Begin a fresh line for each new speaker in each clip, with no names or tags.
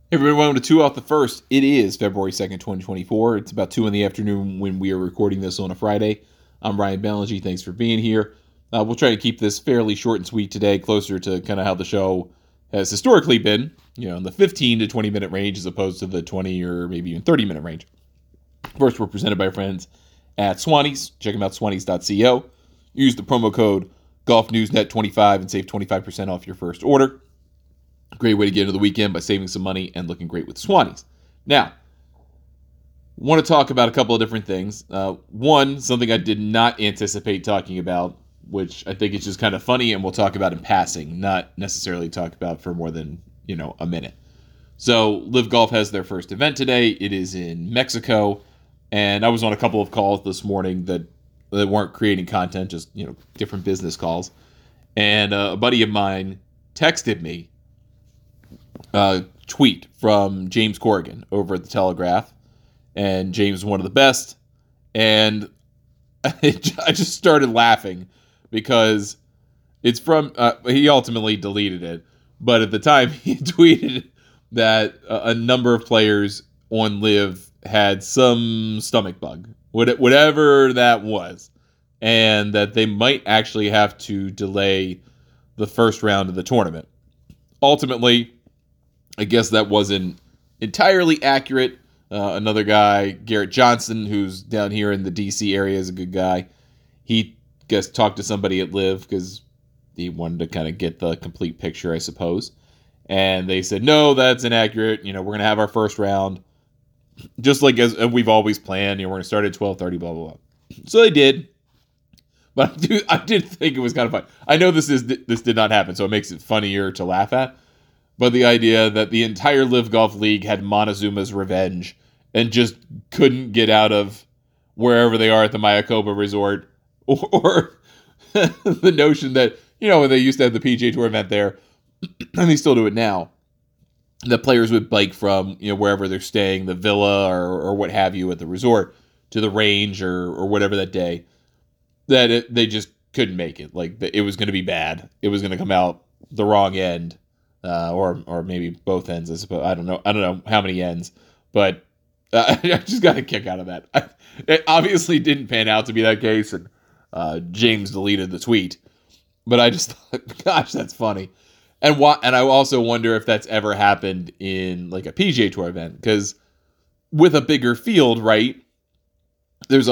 Hey everyone, welcome to Two Off the First. It is February 2nd, 2024. It's about 2 in the afternoon when we are recording this on a Friday. I'm Ryan Ballingy. Thanks for being here. We'll try to keep this fairly short and sweet today, closer to kind of how the show has historically been, in the 15 to 20 minute range as opposed to the 20 or maybe even 30-minute range. First, we're presented by our friends at Swannies. Check them out, swannies.co. Use the promo code GolfNewsNet25 and save 25% off your first order. Great way to get into the weekend by saving some money and looking great with Swannies. Now, want to talk about a couple of different things. One, something I did not anticipate talking about, which I think is just kind of funny, and we'll talk about in passing, not necessarily talk about for more than, a minute. So, Live Golf has their first event today. It is in Mexico, and I was on a couple of calls this morning that weren't creating content, just, different business calls. And a buddy of mine texted me tweet from James Corrigan over at the Telegraph, and James is one of the best, and I just started laughing because it's from he ultimately deleted it, but at the time he tweeted that a number of players on Live had some stomach bug, whatever that was, and that they might actually have to delay the first round of the tournament. Ultimately, I guess that wasn't entirely accurate. Another guy, Garrett Johnson, who's down here in the D.C. area, is a good guy. He talked to somebody at Live because he wanted to kind of get the complete picture, I suppose. And they said, no, that's inaccurate. We're going to have our first round just like as we've always planned. We're going to start at 12:30, blah, blah, blah. So they did. But I did think it was kind of fun. I know this did not happen, so it makes it funnier to laugh at. But the idea that the entire Live Golf League had Montezuma's revenge and just couldn't get out of wherever they are at the Mayakoba Resort, or the notion that, when they used to have the PGA Tour event there, and they still do it now, that players would bike from, wherever they're staying, the villa or what have you at the resort, to the range or whatever that day, that they just couldn't make it. Like, it was going to be bad. It was going to come out the wrong end. Or maybe both ends, I suppose. I don't know how many ends, but I just got a kick out of that. It obviously didn't pan out to be that case, and James deleted the tweet. But I just thought, gosh, that's funny. And I also wonder if that's ever happened in like a PGA Tour event, because with a bigger field, right? There's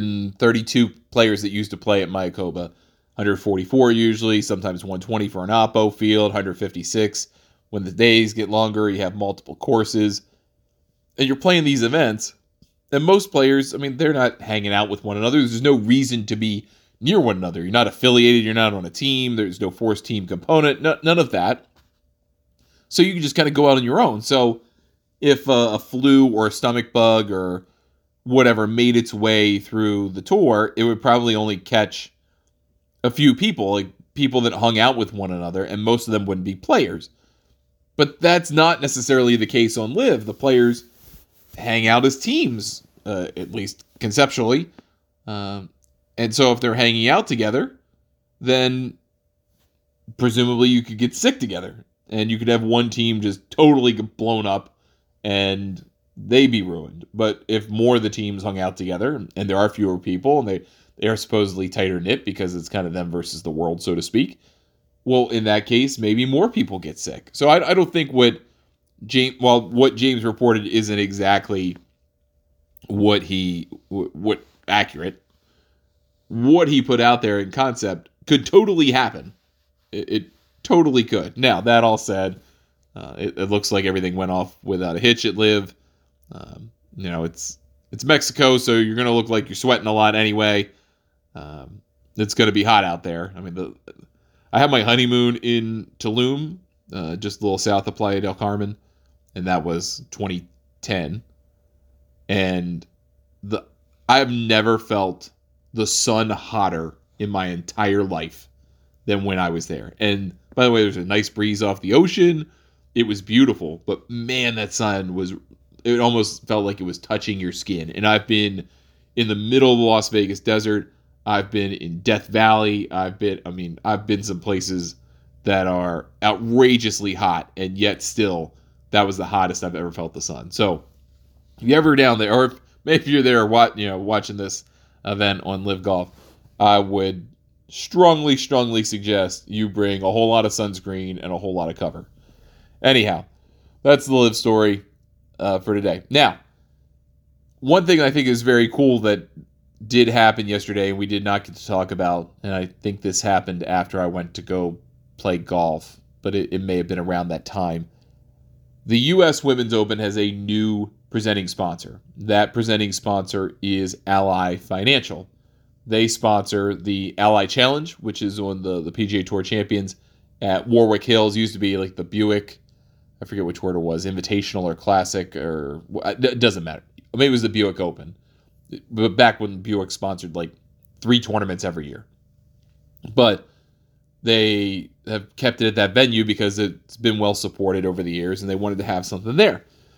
132 players that used to play at Mayakoba. 144 usually, sometimes 120 for an Oppo field, 156. When the days get longer, you have multiple courses. And you're playing these events, and most players, they're not hanging out with one another. There's no reason to be near one another. You're not affiliated, you're not on a team, there's no forced team component, none of that. So you can just kind of go out on your own. So if a flu or a stomach bug or whatever made its way through the tour, it would probably only catch a few people, like people that hung out with one another, and most of them wouldn't be players. But that's not necessarily the case on Live. The players hang out as teams, at least conceptually. And so if they're hanging out together, then presumably you could get sick together. And you could have one team just totally blown up and they be ruined. But if more of the teams hung out together, and there are fewer people, and they are supposedly tighter knit because it's kind of them versus the world, so to speak, well, in that case, maybe more people get sick. So I don't think what James reported isn't exactly what accurate. What he put out there in concept could totally happen. It totally could. Now, that all said, it looks like everything went off without a hitch at Live. It's Mexico, so you're going to look like you're sweating a lot anyway. It's going to be hot out there. I had my honeymoon in Tulum, just a little south of Playa del Carmen, and that was 2010. And I've never felt the sun hotter in my entire life than when I was there. And by the way, there's a nice breeze off the ocean. It was beautiful, but man, that sun it almost felt like it was touching your skin. And I've been in the middle of the Las Vegas desert. I've been in Death Valley. I've been some places that are outrageously hot, and yet still that was the hottest I've ever felt the sun. So if you're ever down there, or if maybe you're there watching this event on Live Golf, I would strongly suggest you bring a whole lot of sunscreen and a whole lot of cover. Anyhow, that's the Live story for today. Now, one thing I think is very cool that did happen yesterday, and we did not get to talk about, and I think this happened after I went to go play golf, but it may have been around that time. The U.S. Women's Open has a new presenting sponsor. That presenting sponsor is Ally Financial. They sponsor the Ally Challenge, which is on the PGA Tour Champions at Warwick Hills. It used to be like the Buick, I forget which word it was, Invitational or Classic, or it doesn't matter. Maybe it was the Buick Open. But back when Buick sponsored like 3 tournaments every year. But they have kept it at that venue because it's been well supported over the years, and they wanted to have something there.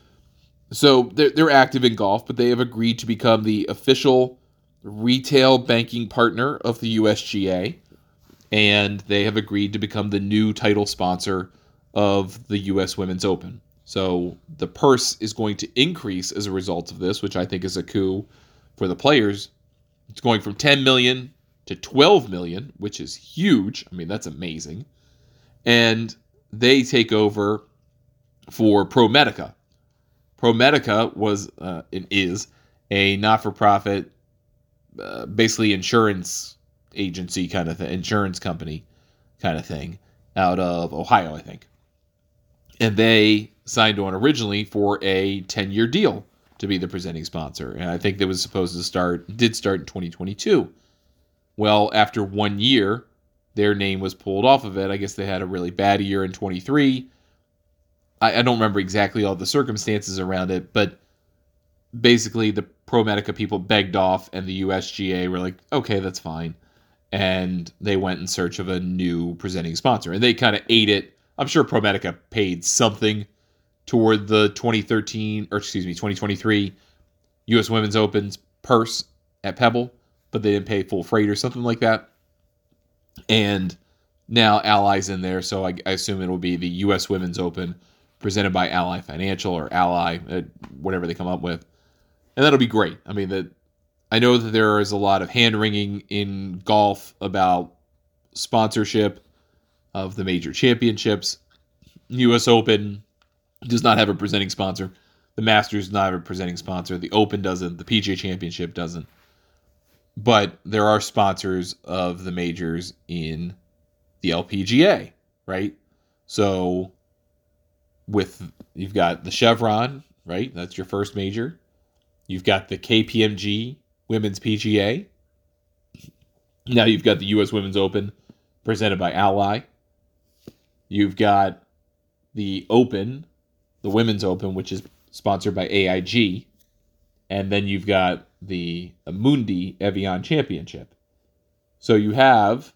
So they're active in golf, but they have agreed to become the official retail banking partner of the USGA, and they have agreed to become the new title sponsor of the U.S. Women's Open. So the purse is going to increase as a result of this, which I think is a coup for the players. It's going from $10 million to $12 million, which is huge. I mean, that's amazing. And they take over for ProMedica. ProMedica was and is a not-for-profit, basically insurance agency kind of thing, insurance company kind of thing, out of Ohio, I think. And they signed on originally for a 10-year deal to be the presenting sponsor. And I think that was supposed to start in 2022. Well, after 1 year, their name was pulled off of it. I guess they had a really bad year in 23. I don't remember exactly all the circumstances around it, but basically the ProMedica people begged off, and the USGA were like, okay, that's fine. And they went in search of a new presenting sponsor. And they kind of ate it. I'm sure ProMedica paid something toward the 2023 U.S. Women's Open's purse at Pebble, but they didn't pay full freight or something like that. And now Ally's in there, so I assume it will be the U.S. Women's Open presented by Ally Financial or Ally, whatever they come up with. And that'll be great. I mean, I know that there is a lot of hand-wringing in golf about sponsorship of the major championships. U.S. Open does not have a presenting sponsor. The Masters does not have a presenting sponsor. The Open doesn't. The PGA Championship doesn't. But there are sponsors of the majors in the LPGA, right? So you've got the Chevron, right? That's your first major. You've got the KPMG Women's PGA. Now you've got the U.S. Women's Open presented by Ally. You've got the Open, the Women's Open, which is sponsored by AIG. And then you've got the Amundi Evian Championship. So you have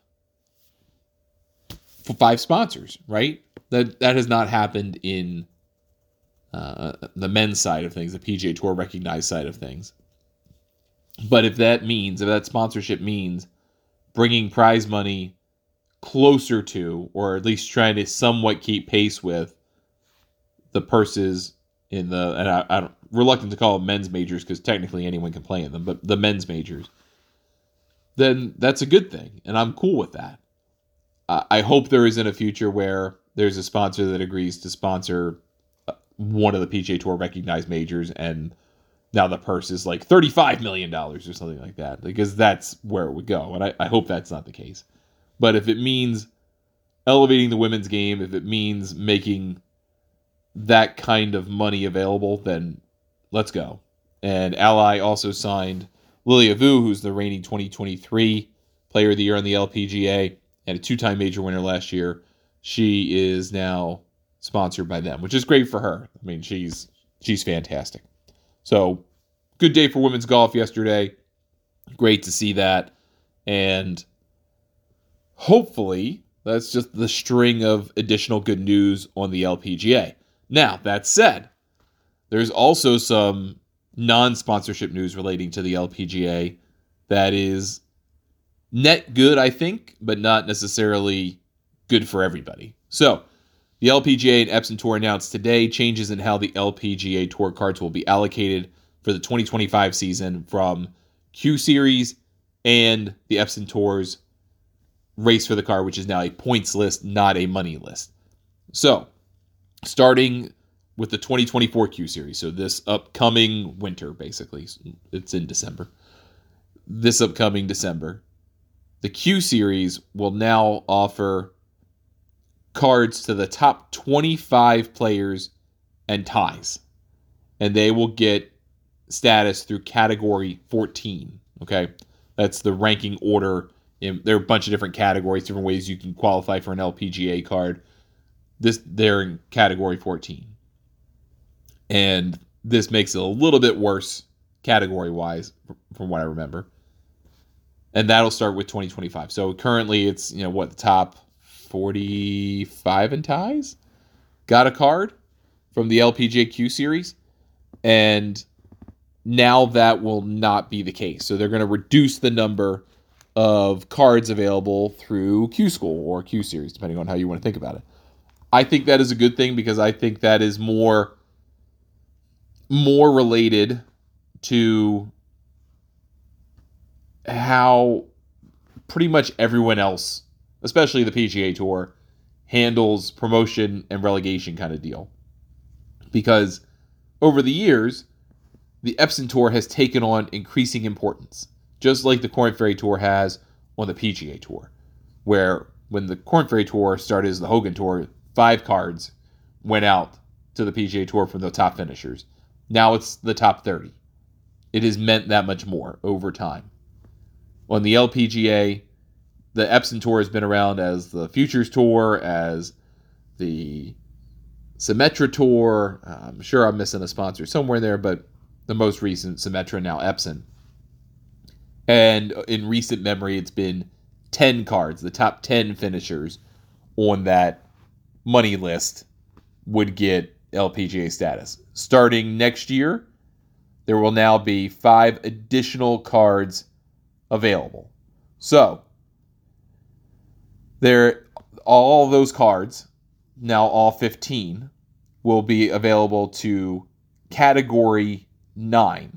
5 sponsors, right? That has not happened in the men's side of things, the PGA Tour recognized side of things. But if that sponsorship means bringing prize money closer to, or at least trying to somewhat keep pace with, the purses in I'm reluctant to call them men's majors because technically anyone can play in them, but the men's majors, then that's a good thing, and I'm cool with that. I hope there isn't a future where there's a sponsor that agrees to sponsor one of the PGA Tour recognized majors, and now the purse is like $35 million or something like that, because that's where it would go, and I hope that's not the case. But if it means elevating the women's game, if it means making that kind of money available, then let's go. And Ally also signed Lilia Vu, who's the reigning 2023 Player of the Year on the LPGA and a 2-time major winner last year. She is now sponsored by them, which is great for her. I mean, she's fantastic. So, good day for women's golf yesterday. Great to see that. And hopefully, that's just the string of additional good news on the LPGA. Now, that said, there's also some non-sponsorship news relating to the LPGA that is net good, I think, but not necessarily good for everybody. So, The LPGA and Epson Tour announced today changes in how the LPGA Tour cards will be allocated for the 2025 season from Q Series and the Epson Tour's race for the card, which is now a points list, not a money list. So, starting with the 2024 Q Series, so this upcoming winter, basically, it's in December. This upcoming December, the Q Series will now offer cards to the top 25 players and ties. And they will get status through category 14. Okay? That's the ranking order. There are a bunch of different categories, different ways you can qualify for an LPGA card. They're in category 14. And this makes it a little bit worse category-wise, from what I remember. And that'll start with 2025. So currently it's, the top 45 in ties got a card from the LPGA Q Series. And now that will not be the case. So they're going to reduce the number of cards available through Q School or Q Series, depending on how you want to think about it. I think that is a good thing because I think that is more related to how pretty much everyone else, especially the PGA Tour, handles promotion and relegation kind of deal. Because over the years, the Epson Tour has taken on increasing importance, just like the Korn Ferry Tour has on the PGA Tour, where when the Korn Ferry Tour started as the Hogan Tour, 5 cards went out to the PGA Tour from the top finishers. Now it's the top 30. It has meant that much more over time. On the LPGA, the Epson Tour has been around as the Futures Tour, as the Symetra Tour. I'm sure I'm missing a sponsor somewhere in there, but the most recent, Symetra, now Epson. And in recent memory, it's been 10 cards. The top 10 finishers on that money list would get LPGA status. Starting next year, there will now be 5 additional cards available. So, all those cards, now all 15, will be available to category 9.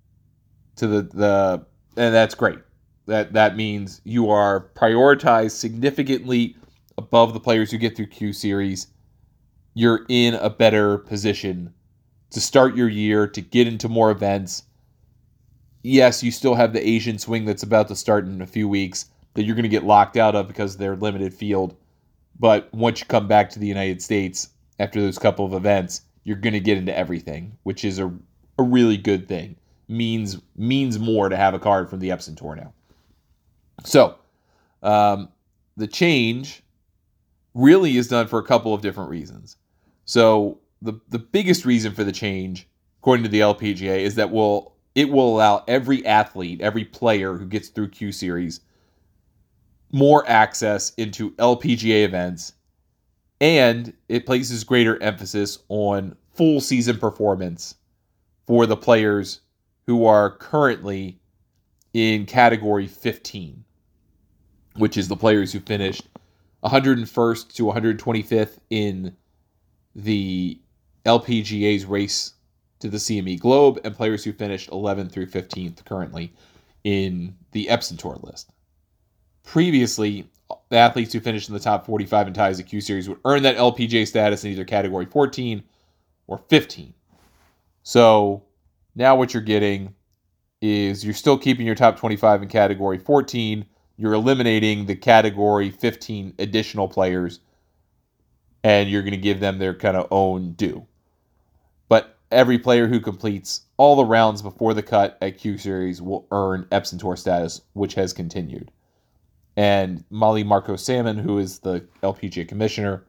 And that's great. That means you are prioritized significantly above the players who get through Q Series. You're in a better position to start your year, to get into more events. Yes, you still have the Asian swing that's about to start in a few weeks that you're going to get locked out of because of their limited field. But once you come back to the United States after those couple of events, you're going to get into everything, which is a really good thing. Means more to have a card from the Epson Tour now. So, the change really is done for a couple of different reasons. So, the biggest reason for the change, according to the LPGA, is that it will allow every athlete, every player who gets through Q Series, more access into LPGA events, and it places greater emphasis on full season performance for the players who are currently in category 15, which is the players who finished 101st to 125th in the LPGA's race to the CME Globe, and players who finished 11th through 15th currently in the Epson Tour list. Previously, the athletes who finished in the top 45 in ties at Q Series would earn that LPGA status in either category 14 or 15. So now what you're getting is you're still keeping your top 25 in category 14. You're eliminating the category 15 additional players, and you're going to give them their kind of own due. But every player who completes all the rounds before the cut at Q Series will earn Epson Tour status, which has continued. And Molly Marco Salmon, who is the LPGA commissioner,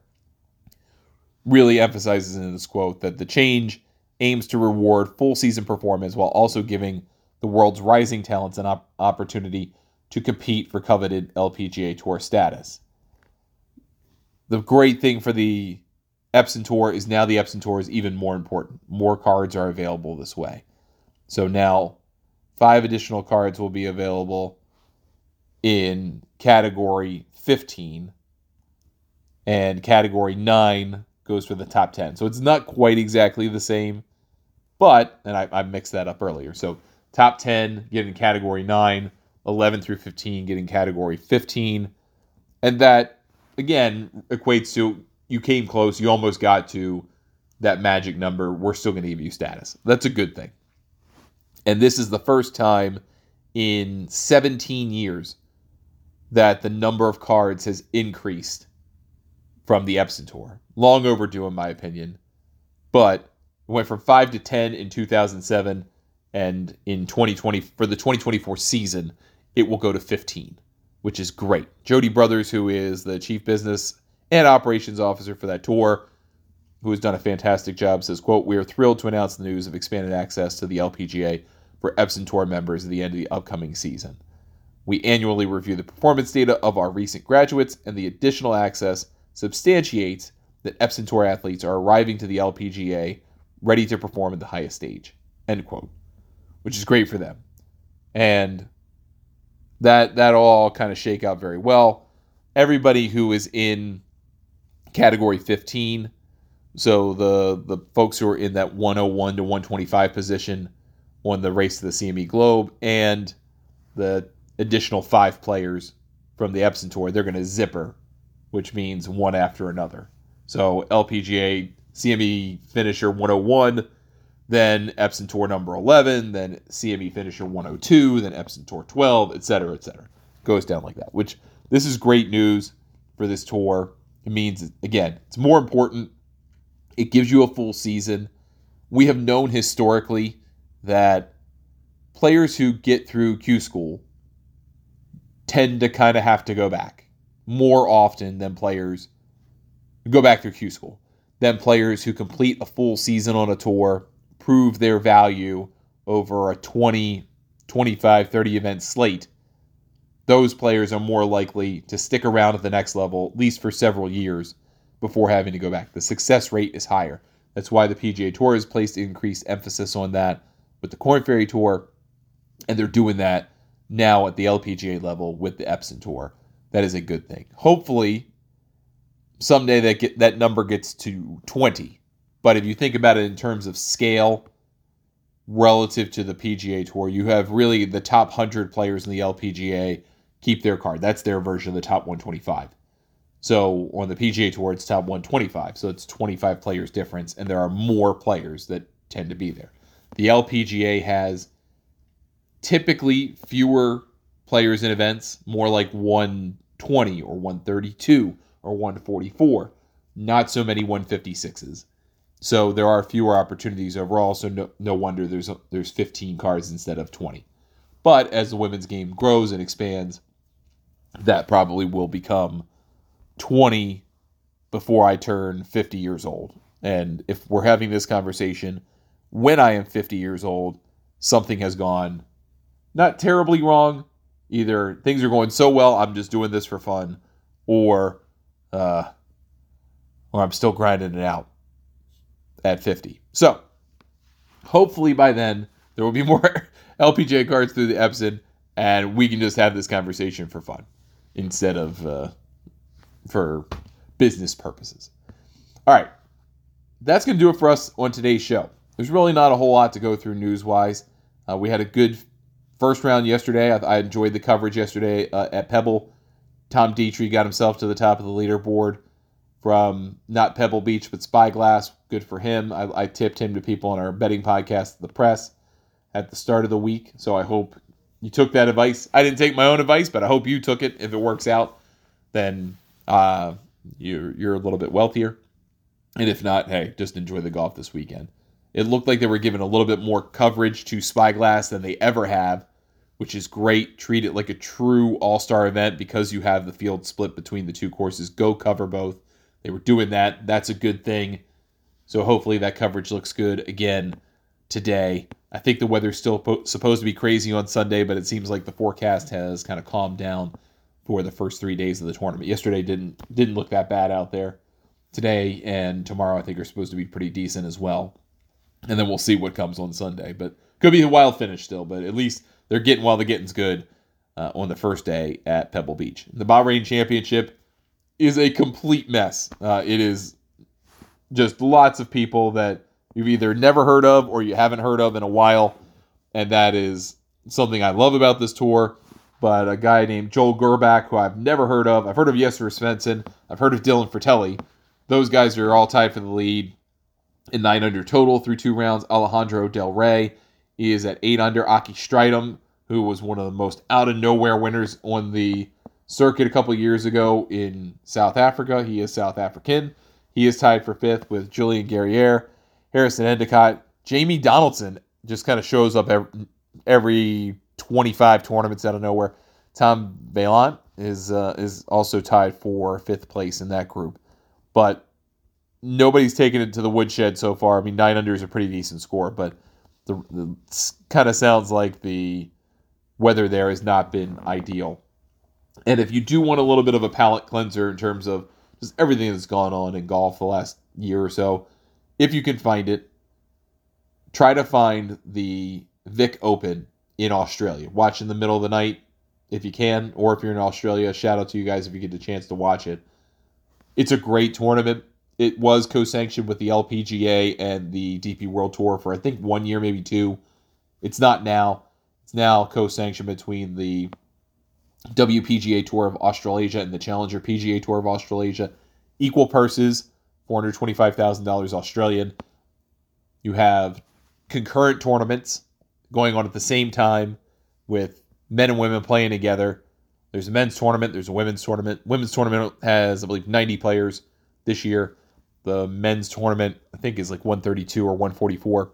really emphasizes in this quote that the change aims to reward full season performance while also giving the world's rising talents an opportunity to compete for coveted LPGA Tour status. The great thing for the Epson Tour is now the Epson Tour is even more important. More cards are available this way. So now 5 additional cards will be available in category 15. and Category 9 goes for the top 10. So it's not quite exactly the same, but, and I mixed that up earlier. So top 10 getting Category 9, 11 through 15 getting Category 15. And that, again, equates to you came close, you almost got to that magic number. We're still going to give you status. That's a good thing. And this is the first time in 17 years that the number of cards has increased from the Epson Tour. Long overdue, in my opinion. But it went from 5 to 10 in 2007, and in 2020, for the 2024 season, it will go to 15, which is great. Jody Brothers, who is the chief business and operations officer for that tour, who has done a fantastic job, says, quote, "We are thrilled to announce the news of expanded access to the LPGA for Epson Tour members at the end of the upcoming season. We annually review the performance data of our recent graduates, and the additional access substantiates that Epson Tour athletes are arriving to the LPGA ready to perform at the highest stage," end quote, which is great for them. And that all kind of shake out very well. Everybody who is in Category 15, so the folks who are in that 101 to 125 position on the Race to the CME Globe, and the additional 5 players from the Epson Tour, they're going to zipper, which means one after another. So LPGA CME finisher 101, then Epson Tour number 11, then CME finisher 102, then Epson Tour 12, etc., etc. Goes down like that, which this is great news for this tour. It means, again, it's more important. It gives you a full season. We have known historically that players who get through Q School tend to kind of have to go back more often than players who go back through Q School, than players who complete a full season on a tour, prove their value over a 20, 25, 30 event slate. Those players are more likely to stick around at the next level, at least for several years, before having to go back. The success rate is higher. That's why the PGA Tour has placed increased emphasis on that with the Korn Ferry Tour, and they're doing that now at the LPGA level with the Epson Tour. That is a good thing. Hopefully, someday that number gets to 20. But if you think about it in terms of scale relative to the PGA Tour, you have really the top 100 players in the LPGA keep their card. That's their version of the top 125. So on the PGA Tour, it's top 125. So it's 25 players difference, and there are more players that tend to be there. The LPGA has typically fewer players in events, more like 120 or 132 or 144. Not so many 156s. So there are fewer opportunities overall, so no wonder there's 15 cards instead of 20. But as the women's game grows and expands, that probably will become 20 before I turn 50 years old. And if we're having this conversation when I am 50 years old, something has gone not terribly wrong. Either things are going so well, I'm just doing this for fun, or I'm still grinding it out at 50. So hopefully by then there will be more LPGA cards through the Epson, and we can just have this conversation for fun instead of for business purposes. All right, that's going to do it for us on today's show. There's really not a whole lot to go through news-wise. We had a good first round yesterday. I enjoyed the coverage yesterday at Pebble. Tom Dietrich got himself to the top of the leaderboard from not Pebble Beach, but Spyglass. Good for him. I tipped him to people on our betting podcast, The Press, at the start of the week. So I hope you took that advice. I didn't take my own advice, but I hope you took it. If it works out, then you're a little bit wealthier. And if not, hey, just enjoy the golf this weekend. It looked like they were giving a little bit more coverage to Spyglass than they ever have, which is great. Treat it like a true all-star event because you have the field split between the two courses. Go cover both. They were doing that. That's a good thing. So hopefully that coverage looks good again today. I think the weather's still supposed to be crazy on Sunday, but it seems like the forecast has kind of calmed down for the first 3 days of the tournament. Yesterday didn't look that bad out there. Today and tomorrow I think are supposed to be pretty decent as well. And then we'll see what comes on Sunday. But could be a wild finish still, but at least they're getting while the getting's good on the first day at Pebble Beach. The Bahrain Championship, is a complete mess. It is just lots of people that you've either never heard of or you haven't heard of in a while, and that is something I love about this tour. But a guy named Joel Gerbach, who I've never heard of. I've heard of Jesper Svensson. I've heard of Dylan Fratelli. Those guys are all tied for the lead in 9 under total through 2 rounds. Alejandro Del Rey is at 8 under. Aki Strijdom, who was one of the most out-of-nowhere winners on the circuit a couple years ago in South Africa. He is South African. He is tied for 5th with Julian Guerriere, Harrison Endicott. Jamie Donaldson just kind of shows up every 25 tournaments out of nowhere. Tom Vaillant is also tied for 5th place in that group. But nobody's taken it to the woodshed so far. I mean, 9 under is a pretty decent score, but the kind of sounds like the weather there has not been ideal. And if you do want a little bit of a palate cleanser in terms of just everything that's gone on in golf the last year or so, if you can find it, try to find the Vic Open in Australia. Watch in the middle of the night if you can, or if you're in Australia, shout out to you guys if you get the chance to watch it. It's a great tournament. It was co-sanctioned with the LPGA and the DP World Tour for, I think, 1 year, maybe 2. It's not now. It's now co-sanctioned between the WPGA Tour of Australasia and the Challenger PGA Tour of Australasia. Equal purses, $425,000 Australian. You have concurrent tournaments going on at the same time with men and women playing together. There's a men's tournament. There's a women's tournament. Women's tournament has, I believe, 90 players this year. The men's tournament, I think, is like 132 or 144.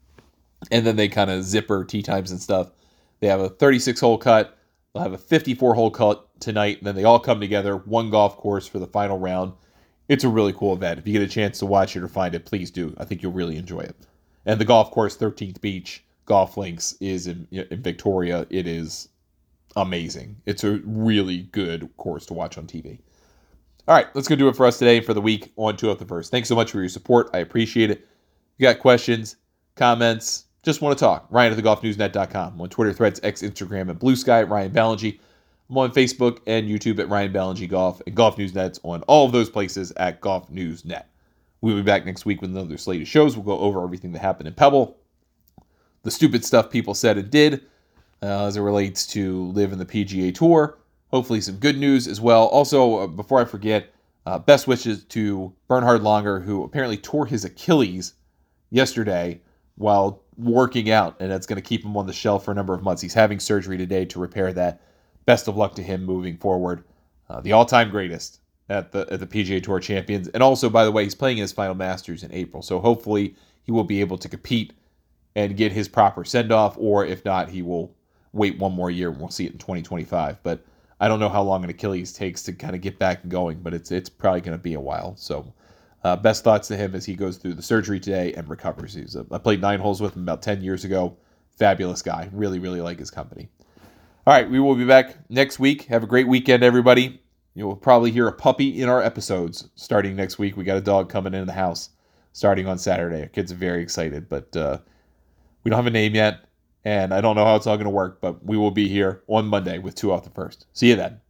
And then they kind of zipper tee times and stuff. They have a 36-hole cut. They'll have a 54-hole cut tonight. And then they all come together, one golf course for the final round. It's a really cool event. If you get a chance to watch it or find it, please do. I think you'll really enjoy it. And the golf course, 13th Beach Golf Links, is in Victoria. It is amazing. It's a really good course to watch on TV. All right, let's go do it for us today for the week on Two Up the First. Thanks so much for your support. I appreciate it. If you got questions, comments, just want to talk, Ryan at thegolfnewsnet.com. I'm on Twitter, Threads, X, Instagram, and Blue Sky at Ryan Ballingy. I'm on Facebook and YouTube at Ryan Ballingy Golf, and Golf News Net's on all of those places at Golf News Net. We'll be back next week with another slate of shows. We'll go over everything that happened in Pebble, the stupid stuff people said and did as it relates to LIV in the PGA Tour. Hopefully some good news as well. Also, before I forget, best wishes to Bernhard Langer, who apparently tore his Achilles yesterday while working out, and that's going to keep him on the shelf for a number of months. He's having surgery today to repair that. Best of luck to him moving forward. The all-time greatest at the PGA Tour Champions. And also, by the way, he's playing his final Masters in April, so hopefully he will be able to compete and get his proper send-off, or if not, he will wait one more year and we'll see it in 2025. But I don't know how long an Achilles takes to kind of get back and going, but it's probably going to be a while. So best thoughts to him as he goes through the surgery today and recovers. I played 9 holes with him about 10 years ago. Fabulous guy. Really, really like his company. All right, we will be back next week. Have a great weekend, everybody. You will probably hear a puppy in our episodes starting next week. We got a dog coming in the house starting on Saturday. Our kids are very excited, but we don't have a name yet. And I don't know how it's all going to work, but we will be here on Monday with Two Off the First. See you then.